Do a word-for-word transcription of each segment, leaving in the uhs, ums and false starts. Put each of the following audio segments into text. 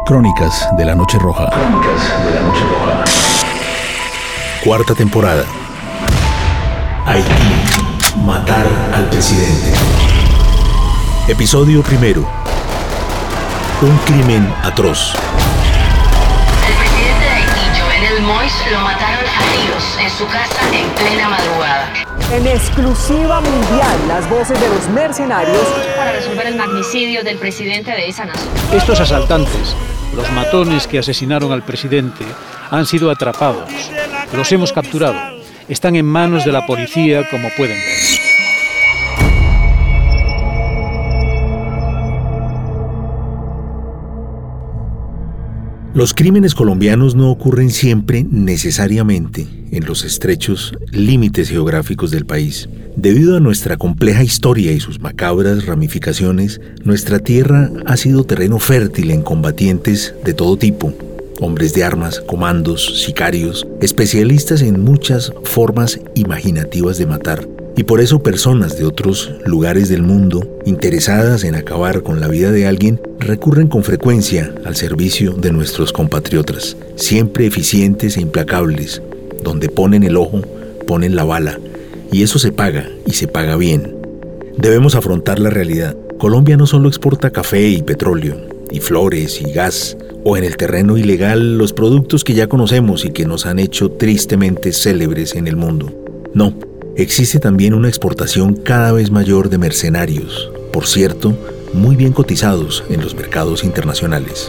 Crónicas de la Noche Roja. Crónicas de la Noche Roja. Cuarta temporada. Haití. Matar al presidente. Episodio primero. Un crimen atroz. El presidente de Haití, Jovenel Moïse, lo mataron a tiros en su casa en plena madrugada. En exclusiva mundial, las voces de los mercenarios Para resolver el magnicidio del presidente de esa nación. Estos asaltantes, los matones que asesinaron al presidente, han sido atrapados. Los hemos capturado. Están en manos de la policía, como pueden ver. Los crímenes colombianos no ocurren siempre necesariamente en los estrechos límites geográficos del país. Debido a nuestra compleja historia y sus macabras ramificaciones, nuestra tierra ha sido terreno fértil en combatientes de todo tipo. Hombres de armas, comandos, sicarios, especialistas en muchas formas imaginativas de matar. Y por eso personas de otros lugares del mundo, interesadas en acabar con la vida de alguien, recurren con frecuencia al servicio de nuestros compatriotas, siempre eficientes e implacables. Donde ponen el ojo, ponen la bala, y eso se paga, y se paga bien. Debemos afrontar la realidad. Colombia no solo exporta café y petróleo, y flores y gas, o en el terreno ilegal los productos que ya conocemos y que nos han hecho tristemente célebres en el mundo. No. Existe también una exportación cada vez mayor de mercenarios, por cierto, muy bien cotizados en los mercados internacionales.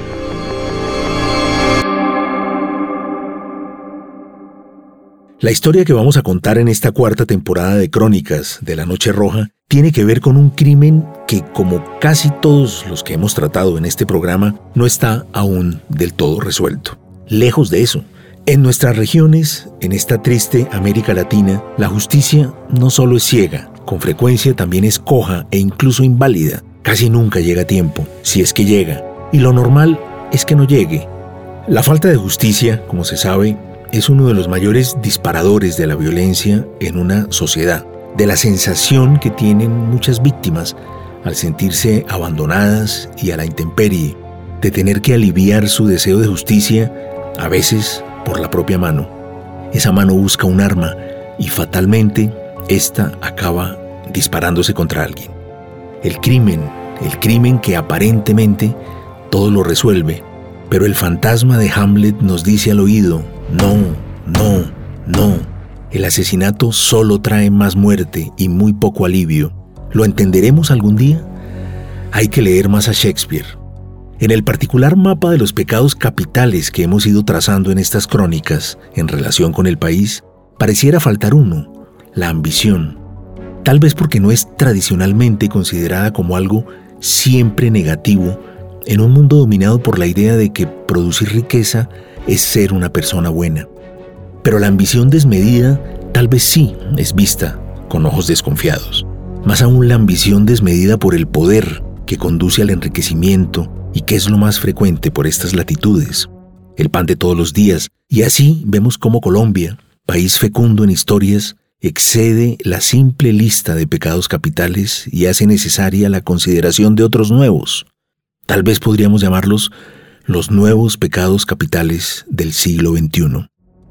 La historia que vamos a contar en esta cuarta temporada de Crónicas de la Noche Roja tiene que ver con un crimen que, como casi todos los que hemos tratado en este programa, no está aún del todo resuelto. Lejos de eso. En nuestras regiones, en esta triste América Latina, la justicia no solo es ciega, con frecuencia también es coja e incluso inválida. Casi nunca llega a tiempo, si es que llega, y lo normal es que no llegue. La falta de justicia, como se sabe, es uno de los mayores disparadores de la violencia en una sociedad, de la sensación que tienen muchas víctimas al sentirse abandonadas y a la intemperie, de tener que aliviar su deseo de justicia, a veces por la propia mano. Esa mano busca un arma y fatalmente ésta acaba disparándose contra alguien. El crimen, el crimen que aparentemente todo lo resuelve, pero el fantasma de Hamlet nos dice al oído: no, no, no. El asesinato solo trae más muerte y muy poco alivio. ¿Lo entenderemos algún día? Hay que leer más a Shakespeare. En el particular mapa de los pecados capitales que hemos ido trazando en estas crónicas en relación con el país, pareciera faltar uno: la ambición. Tal vez porque no es tradicionalmente considerada como algo siempre negativo en un mundo dominado por la idea de que producir riqueza es ser una persona buena. Pero la ambición desmedida tal vez sí es vista con ojos desconfiados. Más aún la ambición desmedida por el poder que conduce al enriquecimiento y que es lo más frecuente por estas latitudes, el pan de todos los días. Y así vemos cómo Colombia, país fecundo en historias, excede la simple lista de pecados capitales y hace necesaria la consideración de otros nuevos. Tal vez podríamos llamarlos los nuevos pecados capitales del siglo veintiuno.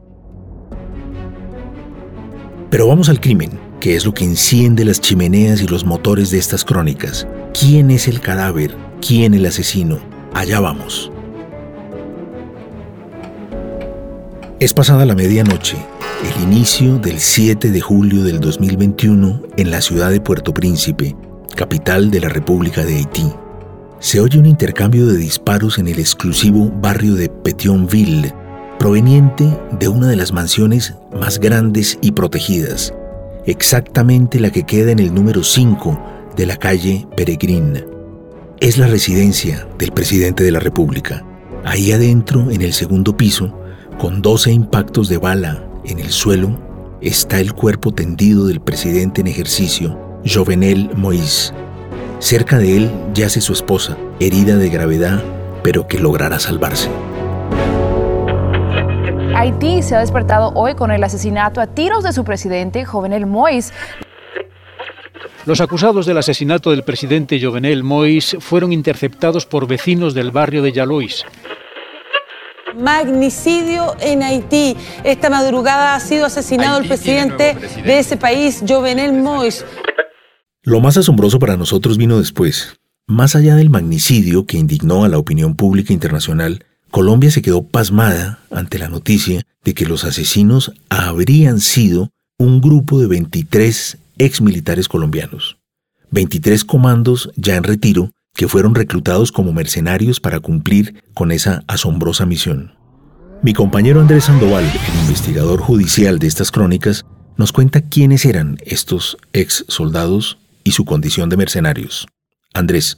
Pero vamos al crimen, que es lo que enciende las chimeneas y los motores de estas crónicas. ¿Quién es el cadáver? ¿Quién el asesino? Allá vamos. Es pasada la medianoche, el inicio del siete de julio del dos mil veintiuno en la ciudad de Puerto Príncipe, capital de la República de Haití. Se oye un intercambio de disparos en el exclusivo barrio de Pétionville, proveniente de una de las mansiones más grandes y protegidas, exactamente la que queda en el número cinco de la calle Peregrine. Es la residencia del presidente de la República. Ahí adentro, en el segundo piso, con doce impactos de bala en el suelo, está el cuerpo tendido del presidente en ejercicio, Jovenel Moïse. Cerca de él yace su esposa, herida de gravedad, pero que logrará salvarse. Haití se ha despertado hoy con el asesinato a tiros de su presidente, Jovenel Moïse. Los acusados del asesinato del presidente Jovenel Moïse fueron interceptados por vecinos del barrio de Yalois. Magnicidio en Haití. Esta madrugada ha sido asesinado Haití el presidente, presidente de ese país, Jovenel Moïse. Lo más asombroso para nosotros vino después. Más allá del magnicidio que indignó a la opinión pública internacional, Colombia se quedó pasmada ante la noticia de que los asesinos habrían sido un grupo de veintitrés exmilitares colombianos. veintitrés comandos ya en retiro que fueron reclutados como mercenarios para cumplir con esa asombrosa misión. Mi compañero Andrés Sandoval, el investigador judicial de estas crónicas, nos cuenta quiénes eran estos ex soldados y su condición de mercenarios. Andrés.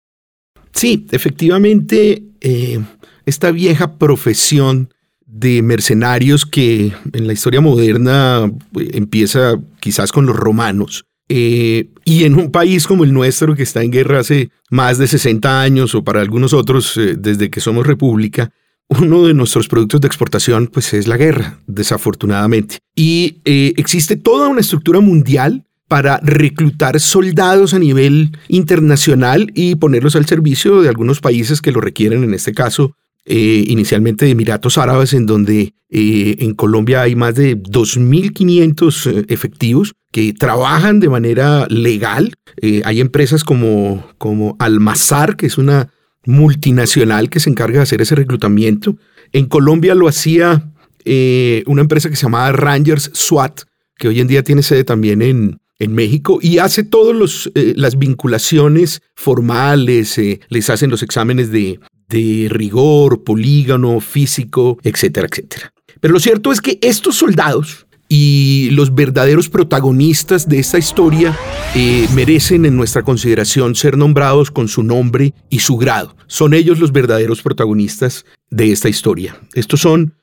Sí, efectivamente, eh, esta vieja profesión de mercenarios que en la historia moderna empieza quizás con los romanos, eh, y en un país como el nuestro que está en guerra hace más de sesenta años, o para algunos otros eh, desde que somos república, uno de nuestros productos de exportación pues es la guerra, desafortunadamente. Y eh, existe toda una estructura mundial para reclutar soldados a nivel internacional y ponerlos al servicio de algunos países que lo requieren, en este caso, eh, inicialmente de Emiratos Árabes, en donde eh, en Colombia hay más de dos mil quinientos eh, efectivos que trabajan de manera legal. Eh, hay empresas como, como Almazar, que es una multinacional que se encarga de hacer ese reclutamiento. En Colombia lo hacía eh, una empresa que se llamaba Rangers SWAT, que hoy en día tiene sede también en, en México, y hace todas eh, las vinculaciones formales, eh, les hacen los exámenes de, de rigor, polígono, físico, etcétera, etcétera. Pero lo cierto es que estos soldados y los verdaderos protagonistas de esta historia eh, merecen en nuestra consideración ser nombrados con su nombre y su grado. Son ellos los verdaderos protagonistas de esta historia. Estos son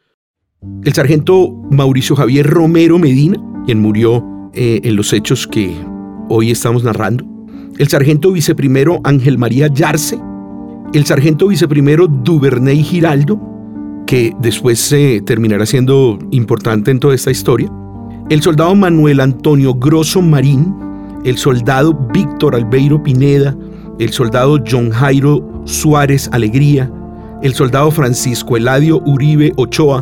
el sargento Mauricio Javier Romero Medina, quien murió eh, en los hechos que hoy estamos narrando. El sargento viceprimero Ángel María Yarce. El sargento viceprimero Duvernay Giraldo, que después eh, terminará siendo importante en toda esta historia. El soldado Manuel Antonio Grosso Marín, el soldado Víctor Albeiro Pineda, el soldado John Jairo Suárez Alegría, el soldado Francisco Eladio Uribe Ochoa,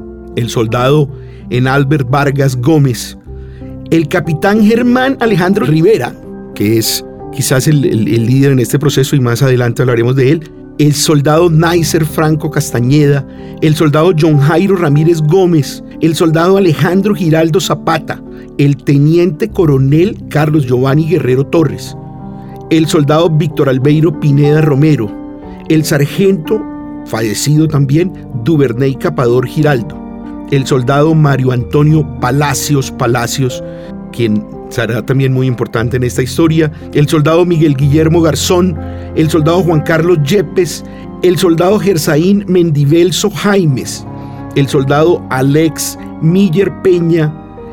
el soldado Enalbert Vargas Gómez, el capitán Germán Alejandro Rivera, que es quizás el, el, el líder en este proceso y más adelante hablaremos de él, el soldado Naiser Franco Castañeda, el soldado John Jairo Ramírez Gómez, el soldado Alejandro Giraldo Zapata, el teniente coronel Carlos Giovanni Guerrero Torres, el soldado Víctor Albeiro Pineda Romero, el sargento, fallecido también, Duvernay Capador Giraldo, el soldado Mario Antonio Palacios Palacios, quien será también muy importante en esta historia, el soldado Miguel Guillermo Garzón, el soldado Juan Carlos Yepes, el soldado Gersaín Mendivelso Jaimes, el soldado Alex Miller Peña,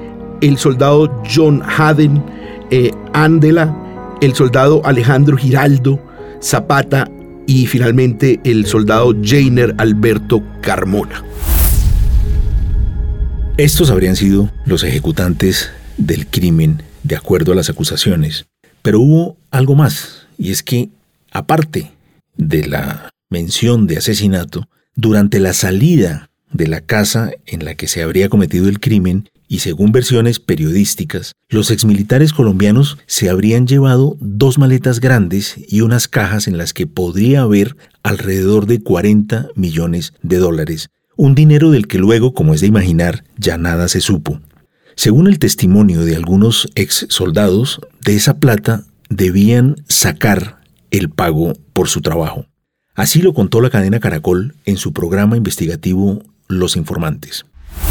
el soldado John Haden eh, Ándela, el soldado Alejandro Giraldo Zapata y finalmente el soldado Jainer Alberto Carmona. Estos habrían sido los ejecutantes del crimen de acuerdo a las acusaciones. Pero hubo algo más, y es que, aparte de la mención de asesinato, durante la salida de la casa en la que se habría cometido el crimen, y según versiones periodísticas, los exmilitares colombianos se habrían llevado dos maletas grandes y unas cajas en las que podría haber alrededor de cuarenta millones de dólares, un dinero del que luego, como es de imaginar, ya nada se supo. Según el testimonio de algunos ex soldados, de esa plata debían sacar el pago por su trabajo. Así lo contó la cadena Caracol en su programa investigativo Los Informantes.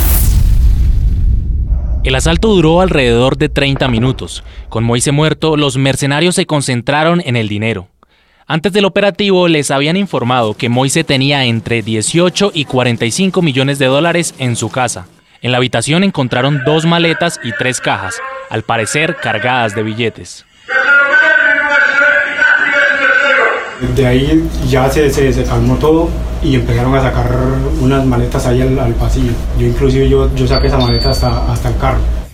El asalto duró alrededor de treinta minutos. Con Moïse muerto, los mercenarios se concentraron en el dinero. Antes del operativo les habían informado que Moïse tenía entre dieciocho y cuarenta y cinco millones de dólares en su casa. En la habitación encontraron dos maletas y tres cajas, al parecer cargadas de billetes. De ahí ya se, se, se calmó todo y empezaron a sacar unas maletas ahí al, al pasillo. Yo inclusive yo, yo saqué esa maleta hasta, hasta el carro.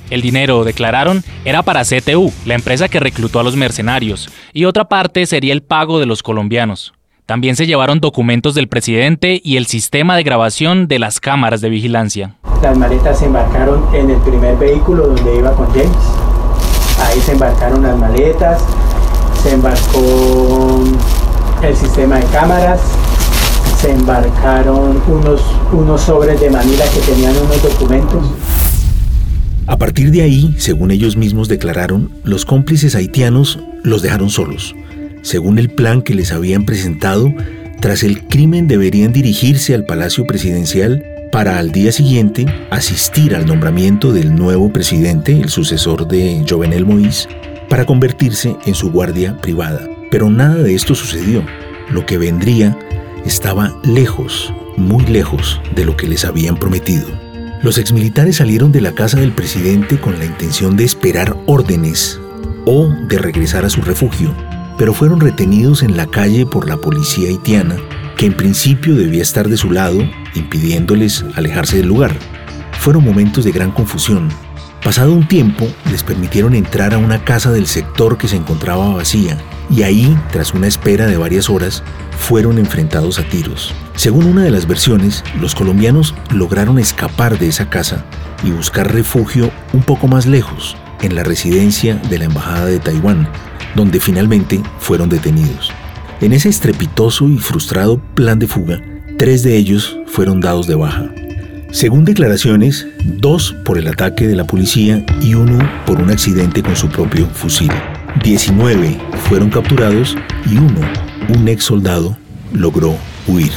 El dinero, declararon, era para C T U, la empresa que reclutó a los mercenarios, y otra parte sería el pago de los colombianos. También se llevaron documentos del presidente y el sistema de grabación de las cámaras de vigilancia. Las maletas se embarcaron en el primer vehículo donde iba con James. Ahí se embarcaron las maletas, se embarcó el sistema de cámaras, se embarcaron unos, unos sobres de Manila que tenían unos documentos. A partir de ahí, según ellos mismos declararon, los cómplices haitianos los dejaron solos. Según el plan que les habían presentado, tras el crimen deberían dirigirse al Palacio Presidencial para al día siguiente asistir al nombramiento del nuevo presidente, el sucesor de Jovenel Moïse, para convertirse en su guardia privada. Pero nada de esto sucedió. Lo que vendría estaba lejos, muy lejos de lo que les habían prometido. Los exmilitares salieron de la casa del presidente con la intención de esperar órdenes o de regresar a su refugio, pero fueron retenidos en la calle por la policía haitiana, que en principio debía estar de su lado, impidiéndoles alejarse del lugar. Fueron momentos de gran confusión. Pasado un tiempo, les permitieron entrar a una casa del sector que se encontraba vacía, y ahí, tras una espera de varias horas, fueron enfrentados a tiros. Según una de las versiones, los colombianos lograron escapar de esa casa y buscar refugio un poco más lejos, en la residencia de la Embajada de Taiwán, donde finalmente fueron detenidos. En ese estrepitoso y frustrado plan de fuga, tres de ellos fueron dados de baja. Según declaraciones, dos por el ataque de la policía y uno por un accidente con su propio fusil. diecinueve fueron capturados y uno, un ex soldado, logró huir.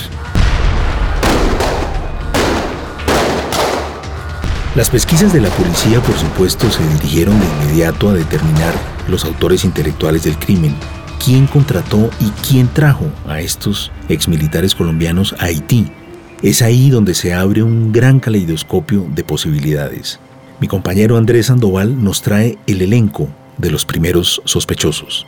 Las pesquisas de la policía, por supuesto, se dirigieron de inmediato a determinar los autores intelectuales del crimen, quién contrató y quién trajo a estos exmilitares colombianos a Haití. Es ahí donde se abre un gran caleidoscopio de posibilidades. Mi compañero Andrés Sandoval nos trae el elenco de los primeros sospechosos.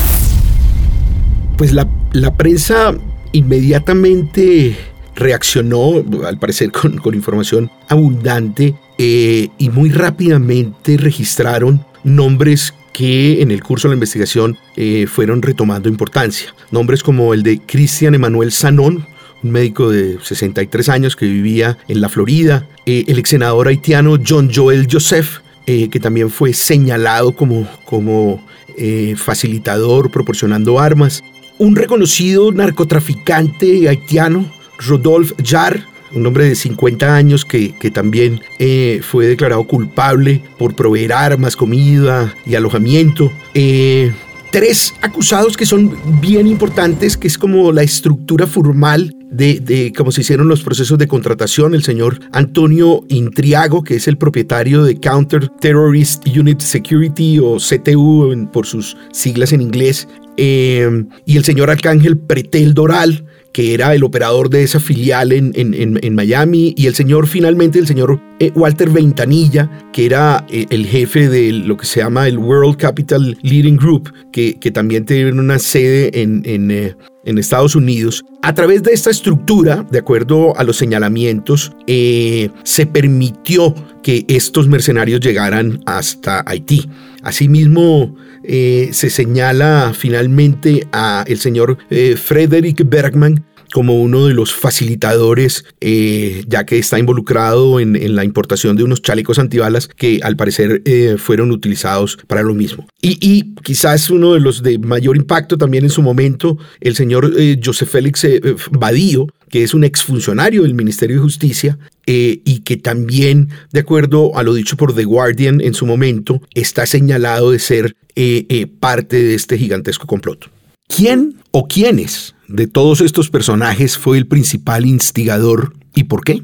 Pues la, la prensa inmediatamente reaccionó, al parecer con, con información abundante, eh, y muy rápidamente registraron nombres que en el curso de la investigación eh, fueron retomando importancia. Nombres como el de Cristian Emanuel Sanón, un médico de sesenta y tres años que vivía en la Florida, eh, el ex senador haitiano John Joel Joseph, eh, que también fue señalado como, como eh, facilitador proporcionando armas, un reconocido narcotraficante haitiano, Rodolphe Jarre, un hombre de cincuenta años que, que también eh, fue declarado culpable por proveer armas, comida y alojamiento. Eh, tres acusados que son bien importantes, que es como la estructura formal de, de cómo se hicieron los procesos de contratación. El señor Antonio Intriago, que es el propietario de Counter Terrorist Unit Security, o C T U en, por sus siglas en inglés, eh, y el señor Arcángel Pretel Doral, que era el operador de esa filial en, en, en, en Miami, y el señor, finalmente, el señor eh, Walter Ventanilla, que era eh, el jefe de lo que se llama el World Capital Leading Group, que, que también tiene una sede en, en, eh, en Estados Unidos. A través de esta estructura, de acuerdo a los señalamientos, eh, se permitió que estos mercenarios llegaran hasta Haití. Asimismo, eh, se señala finalmente a el señor eh, Frederick Bergman como uno de los facilitadores, eh, ya que está involucrado en, en la importación de unos chalecos antibalas que al parecer eh, fueron utilizados para lo mismo. Y, y quizás uno de los de mayor impacto también en su momento, el señor eh, José Félix eh, Badillo, que es un exfuncionario del Ministerio de Justicia, eh, y que también, de acuerdo a lo dicho por The Guardian en su momento, está señalado de ser eh, eh, parte de este gigantesco complot. ¿Quién o quiénes de todos estos personajes fue el principal instigador y por qué?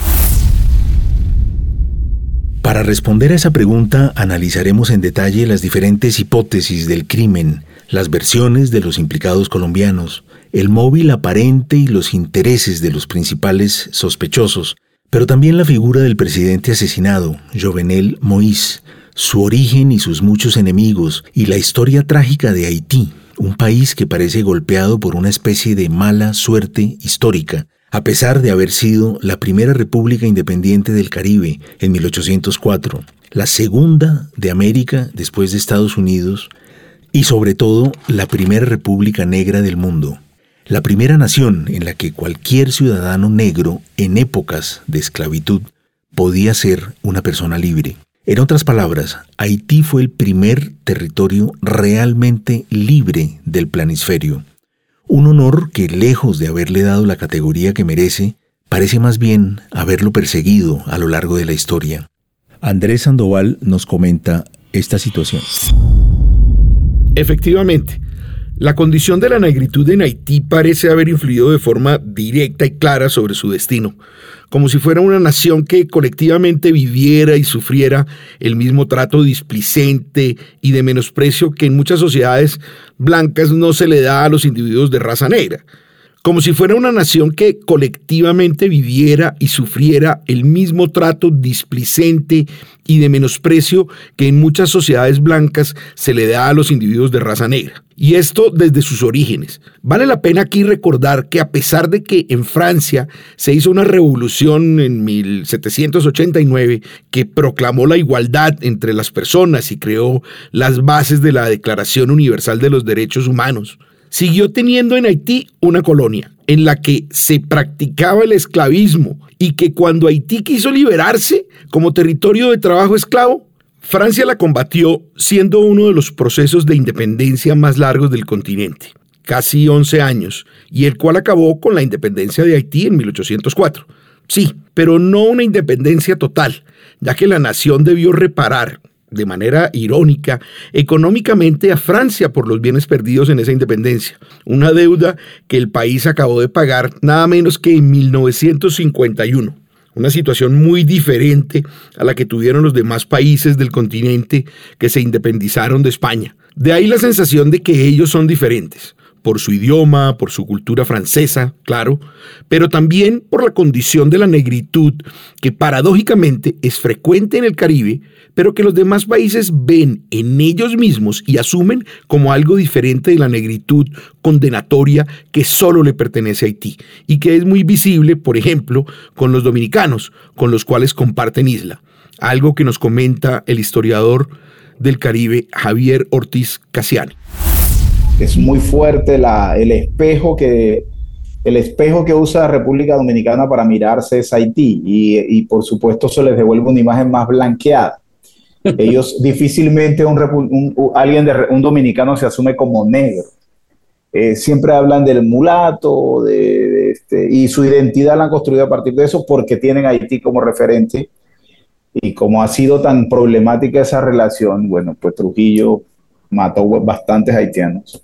Para responder a esa pregunta, analizaremos en detalle las diferentes hipótesis del crimen, las versiones de los implicados colombianos, el móvil aparente y los intereses de los principales sospechosos, pero también la figura del presidente asesinado, Jovenel Moïse, su origen y sus muchos enemigos, y la historia trágica de Haití, un país que parece golpeado por una especie de mala suerte histórica, A pesar de haber sido la primera república independiente del Caribe en mil ochocientos cuatro, la segunda de América después de Estados Unidos y sobre todo la primera república negra del mundo, la primera nación en la que cualquier ciudadano negro en épocas de esclavitud podía ser una persona libre. En otras palabras, Haití fue el primer territorio realmente libre del planisferio. Un honor que, lejos de haberle dado la categoría que merece, parece más bien haberlo perseguido a lo largo de la historia. Andrés Sandoval nos comenta esta situación. Efectivamente, la condición de la negritud en Haití parece haber influido de forma directa y clara sobre su destino, como si fuera una nación que colectivamente viviera y sufriera el mismo trato displicente y de menosprecio que en muchas sociedades blancas no se le da a los individuos de raza negra. Como si fuera una nación que colectivamente viviera y sufriera el mismo trato displicente y de menosprecio que en muchas sociedades blancas se le da a los individuos de raza negra. Y esto desde sus orígenes. Vale la pena aquí recordar que a pesar de que en Francia se hizo una revolución en mil setecientos ochenta y nueve que proclamó la igualdad entre las personas y creó las bases de la Declaración Universal de los Derechos Humanos, siguió teniendo en Haití una colonia en la que se practicaba el esclavismo y que cuando Haití quiso liberarse como territorio de trabajo esclavo, Francia la combatió siendo uno de los procesos de independencia más largos del continente, casi once años, y el cual acabó con la independencia de Haití en mil ochocientos cuatro. Sí, pero no una independencia total, ya que la nación debió reparar, de manera irónica, económicamente a Francia por los bienes perdidos en esa independencia, una deuda que el país acabó de pagar nada menos que en mil novecientos cincuenta y uno. Una situación muy diferente a la que tuvieron los demás países del continente que se independizaron de España. De ahí la sensación de que ellos son diferentes, por su idioma, por su cultura francesa, claro, pero también por la condición de la negritud que paradójicamente es frecuente en el Caribe, pero que los demás países ven en ellos mismos y asumen como algo diferente de la negritud condenatoria que solo le pertenece a Haití y que es muy visible, por ejemplo, con los dominicanos, con los cuales comparten isla, algo que nos comenta el historiador del Caribe Javier Ortiz Casiani. Es muy fuerte la, el espejo que el espejo que usa la República Dominicana para mirarse es Haití y, y por supuesto eso les devuelve una imagen más blanqueada. Ellos difícilmente un, un, un, alguien de, un dominicano se asume como negro. Eh, siempre hablan del mulato de, de este, y su identidad la han construido a partir de eso porque tienen a Haití como referente y como ha sido tan problemática esa relación, bueno, pues Trujillo mató bastantes haitianos.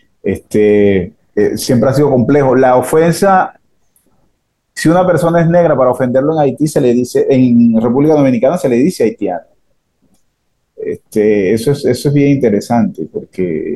Este, eh, siempre ha sido complejo. La ofensa, si una persona es negra, para ofenderlo en Haití se le dice, en República Dominicana se le dice haitiano. Este, eso, es, eso es bien interesante porque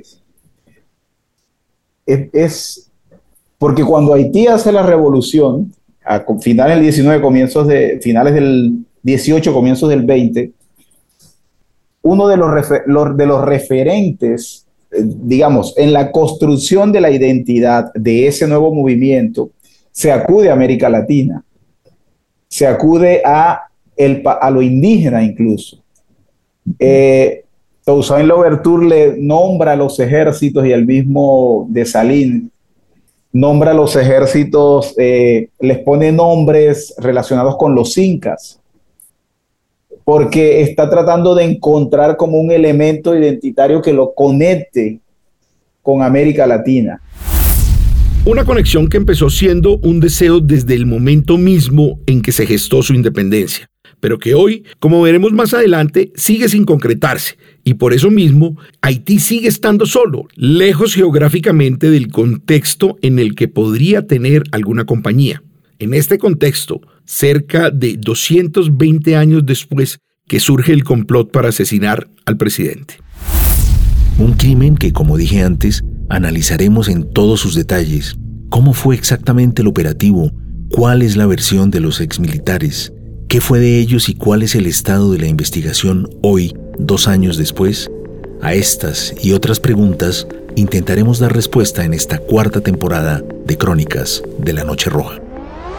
es, es porque cuando Haití hace la revolución, a finales del diecinueve, comienzos de, finales del dieciocho, comienzos del veinte, uno de los, refer, los, de los referentes, eh, digamos, en la construcción de la identidad de ese nuevo movimiento, se acude a América Latina, se acude a, el, a lo indígena incluso. Eh, Toussaint Louverture le nombra a los ejércitos y el mismo Dessalines nombra a los ejércitos, eh, les pone nombres relacionados con los incas, porque está tratando de encontrar como un elemento identitario que lo conecte con América Latina. Una conexión que empezó siendo un deseo desde el momento mismo en que se gestó su independencia, pero que hoy, como veremos más adelante, sigue sin concretarse, y por eso mismo Haití sigue estando solo, lejos geográficamente del contexto en el que podría tener alguna compañía. En este contexto, cerca de doscientos veinte años después que surge el complot para asesinar al presidente. Un crimen que, como dije antes, analizaremos en todos sus detalles. ¿Cómo fue exactamente el operativo? ¿Cuál es la versión de los exmilitares? ¿Qué fue de ellos y cuál es el estado de la investigación hoy, dos años después? A estas y otras preguntas intentaremos dar respuesta en esta cuarta temporada de Crónicas de la Noche Roja.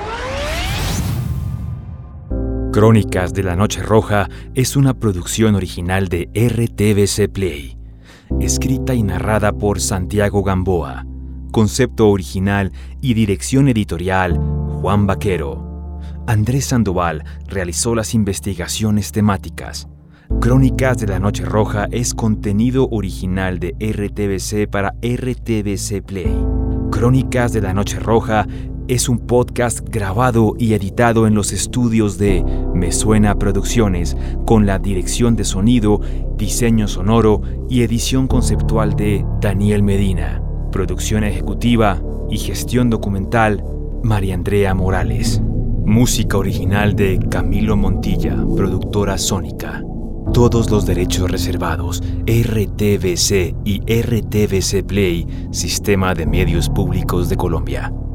Crónicas de la Noche Roja es una producción original de R T V C Play, escrita y narrada por Santiago Gamboa, concepto original y dirección editorial Juan Vaquero. Andrés Sandoval realizó las investigaciones temáticas. Crónicas de la Noche Roja es contenido original de R T V C para R T V C Play. Crónicas de la Noche Roja es un podcast grabado y editado en los estudios de Me Suena Producciones, con la dirección de sonido, diseño sonoro y edición conceptual de Daniel Medina. Producción ejecutiva y gestión documental, María Andrea Morales. Música original de Camilo Montilla, productora Sónica. Todos los derechos reservados. R T V C y R T V C Play, Sistema de Medios Públicos de Colombia.